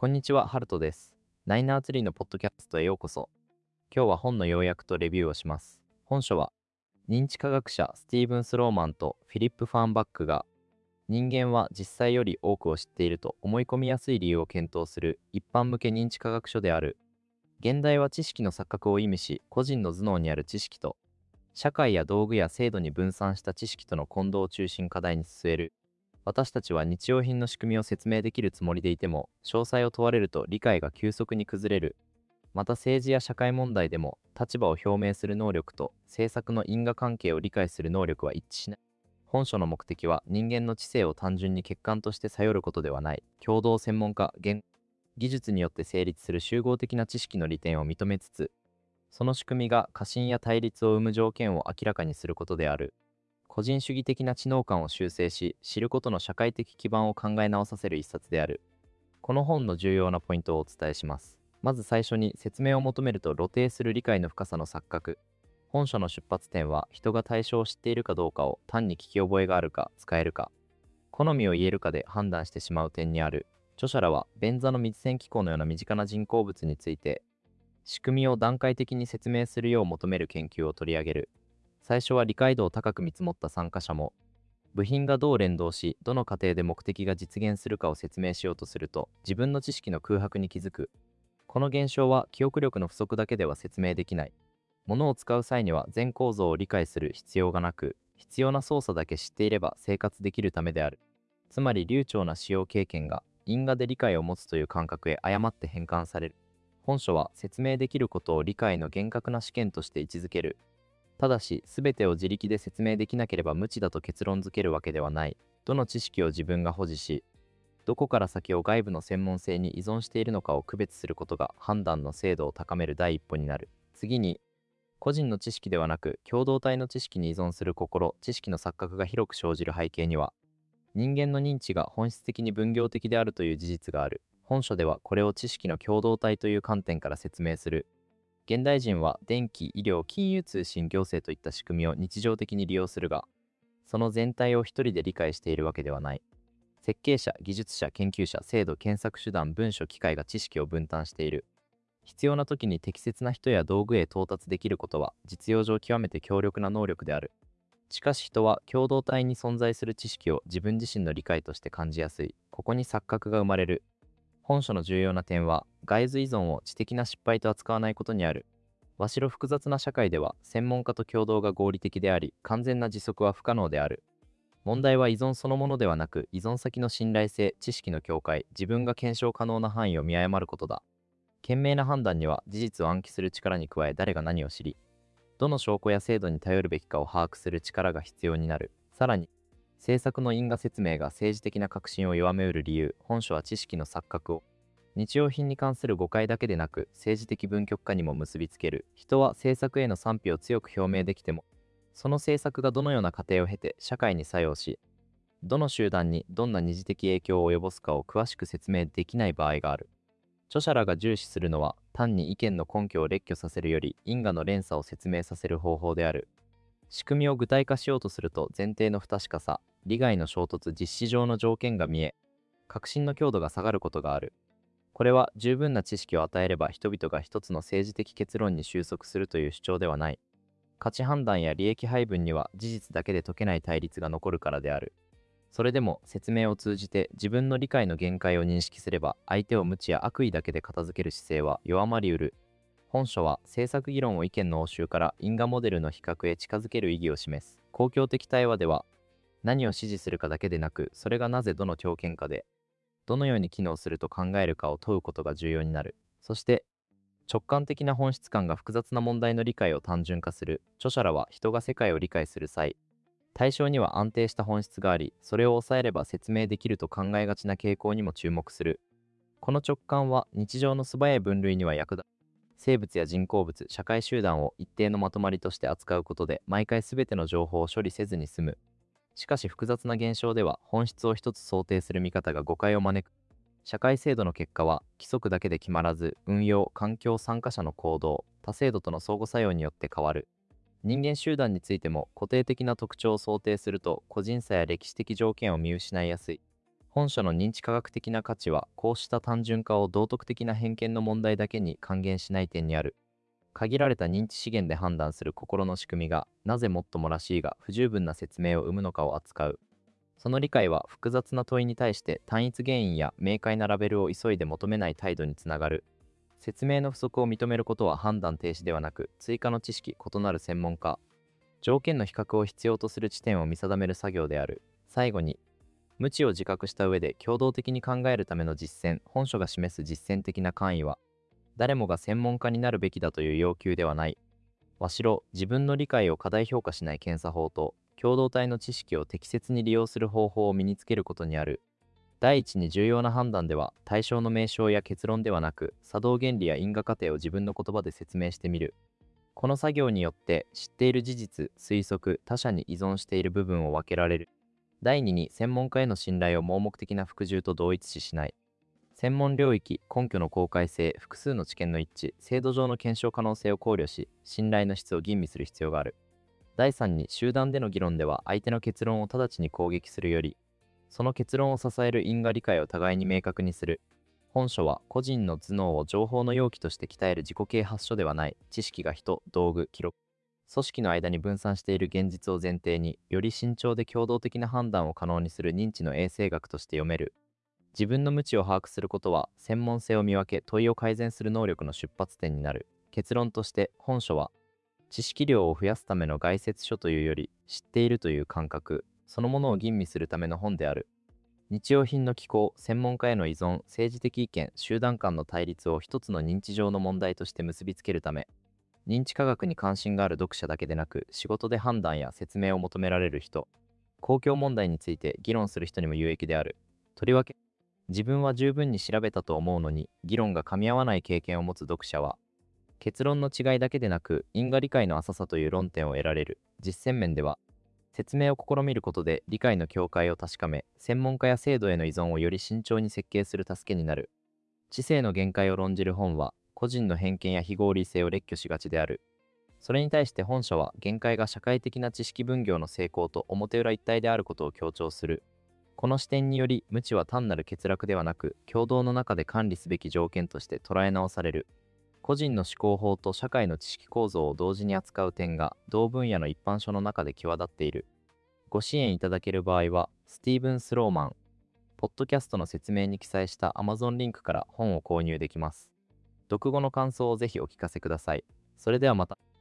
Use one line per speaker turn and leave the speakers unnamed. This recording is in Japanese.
こんにちは、ハルトです。ナイナーツリーのポッドキャストへようこそ。今日は本の要約とレビューをします。本書は、認知科学者スティーブン・スローマンとフィリップ・ファーンバックが、人間は実際より多くを知っていると思い込みやすい理由を検討する一般向け認知科学書である。現代は知識の錯覚を意味し、個人の頭脳にある知識と、社会や道具や制度に分散した知識との混同を中心課題に据える。私たちは日用品の仕組みを説明できるつもりでいても、詳細を問われると理解が急速に崩れる。また政治や社会問題でも、立場を表明する能力と政策の因果関係を理解する能力は一致しない。本書の目的は、人間の知性を単純に客観として頼ることではない、共同専門家、技術によって成立する集合的な知識の利点を認めつつ、その仕組みが過信や対立を生む条件を明らかにすることである。個人主義的な知能感を修正し、知ることの社会的基盤を考え直させる一冊である。この本の重要なポイントをお伝えします。まず最初に、説明を求めると露呈する理解の深さの錯覚。本書の出発点は、人が対象を知っているかどうかを単に聞き覚えがあるか使えるか、好みを言えるかで判断してしまう点にある。著者らは便座の水栓機構のような身近な人工物について、仕組みを段階的に説明するよう求める研究を取り上げる。最初は理解度を高く見積もった参加者も、部品がどう連動し、どの過程で目的が実現するかを説明しようとすると、自分の知識の空白に気づく。この現象は記憶力の不足だけでは説明できない。物を使う際には全構造を理解する必要がなく、必要な操作だけ知っていれば生活できるためである。つまり流暢な使用経験が因果で理解を持つという感覚へ誤って変換される。本書は説明できることを理解の厳格な試験として位置づける。ただし、すべてを自力で説明できなければ無知だと結論づけるわけではない。どの知識を自分が保持し、どこから先を外部の専門性に依存しているのかを区別することが判断の精度を高める第一歩になる。次に、個人の知識ではなく共同体の知識に依存する知識の錯覚が広く生じる背景には、人間の認知が本質的に分業的であるという事実がある。本書ではこれを知識の共同体という観点から説明する。現代人は電気、医療、金融通信、行政といった仕組みを日常的に利用するが、その全体を一人で理解しているわけではない。設計者、技術者、研究者、制度、検索手段、文書、機械が知識を分担している。必要な時に適切な人や道具へ到達できることは、実用上極めて強力な能力である。しかし人は共同体に存在する知識を自分自身の理解として感じやすい。ここに錯覚が生まれる。本書の重要な点は、外図依存を知的な失敗と扱わないことにある。わしろ複雑な社会では、専門家と共同が合理的であり、完全な持続は不可能である。問題は依存そのものではなく、依存先の信頼性、知識の境界、自分が検証可能な範囲を見誤ることだ。賢明な判断には、事実を暗記する力に加え、誰が何を知り、どの証拠や制度に頼るべきかを把握する力が必要になる。さらに、政策の因果説明が政治的な確信を弱めうる理由。本書は知識の錯覚を日用品に関する誤解だけでなく、政治的分極化にも結びつける。人は政策への賛否を強く表明できても、その政策がどのような過程を経て社会に作用し、どの集団にどんな二次的影響を及ぼすかを詳しく説明できない場合がある。著者らが重視するのは、単に意見の根拠を列挙させるより因果の連鎖を説明させる方法である。仕組みを具体化しようとすると、前提の不確かさ、利害の衝突、実施上の条件が見え、確信の強度が下がることがある。これは十分な知識を与えれば人々が一つの政治的結論に収束するという主張ではない。価値判断や利益配分には事実だけで解けない対立が残るからである。それでも説明を通じて自分の理解の限界を認識すれば、相手を無知や悪意だけで片付ける姿勢は弱まりうる。本書は政策議論を意見の応酬から因果モデルの比較へ近づける意義を示す。公共的対話では、何を支持するかだけでなく、それがなぜどの条件下でどのように機能すると考えるかを問うことが重要になる。そして、直感的な本質感が複雑な問題の理解を単純化する。著者らは人が世界を理解する際、対象には安定した本質があり、それを抑えれば説明できると考えがちな傾向にも注目する。この直感は日常の素早い分類には役立つ。生物や人工物、社会集団を一定のまとまりとして扱うことで、毎回すべての情報を処理せずに済む。しかし複雑な現象では、本質を一つ想定する見方が誤解を招く。社会制度の結果は規則だけで決まらず、運用、環境、参加者の行動、他制度との相互作用によって変わる。人間集団についても固定的な特徴を想定すると、個人差や歴史的条件を見失いやすい。 本書の認知科学的な価値は、こうした単純化を道徳的な偏見の問題だけに還元しない点にある。限られた認知資源で判断する心の仕組みが、なぜもっともらしいが不十分な説明を生むのかを扱う。その理解は複雑な問いに対して単一原因や明快なラベルを急いで求めない態度につながる。説明の不足を認めることは判断停止ではなく、追加の知識、異なる専門家、条件の比較を必要とする地点を見定める作業である。最後に、無知を自覚した上で共同的に考えるための実践、本書が示す実践的な関意は、誰もが専門家になるべきだという要求ではない。わしろ、自分の理解を過大評価しない検査法と、共同体の知識を適切に利用する方法を身につけることにある。第一に重要な判断では、対象の名称や結論ではなく、作動原理や因果過程を自分の言葉で説明してみる。この作業によって、知っている事実、推測、他者に依存している部分を分けられる。第2に、専門家への信頼を盲目的な服従と同一視しない。専門領域、根拠の公開性、複数の知見の一致、制度上の検証可能性を考慮し、信頼の質を吟味する必要がある。第3に、集団での議論では相手の結論を直ちに攻撃するより、その結論を支える因果理解を互いに明確にする。本書は個人の頭脳を情報の容器として鍛える自己啓発書ではない。知識が人、道具、記録、組織の間に分散している現実を前提に、より慎重で共同的な判断を可能にする認知の衛生学として読める。自分の無知を把握することは、専門性を見分け問いを改善する能力の出発点になる。結論として、本書は、知識量を増やすための概説書というより、知っているという感覚、そのものを吟味するための本である。日用品の機構、専門家への依存、政治的意見、集団間の対立を一つの認知上の問題として結びつけるため、認知科学に関心がある読者だけでなく、仕事で判断や説明を求められる人、公共問題について議論する人にも有益である。とりわけ、自分は十分に調べたと思うのに、議論が噛み合わない経験を持つ読者は、結論の違いだけでなく、因果理解の浅さという論点を得られる。実践面では、説明を試みることで理解の境界を確かめ、専門家や制度への依存をより慎重に設計する助けになる。知性の限界を論じる本は、個人の偏見や非合理性を列挙しがちである。それに対して本書は、限界が社会的な知識分業の成功と表裏一体であることを強調する。この視点により、無知は単なる欠落ではなく、共同の中で管理すべき条件として捉え直される。個人の思考法と社会の知識構造を同時に扱う点が、同分野の一般書の中で際立っている。ご支援いただける場合は、スティーブン・スローマン、ポッドキャストの説明に記載した Amazon リンクから本を購入できます。読後の感想をぜひお聞かせください。それではまた。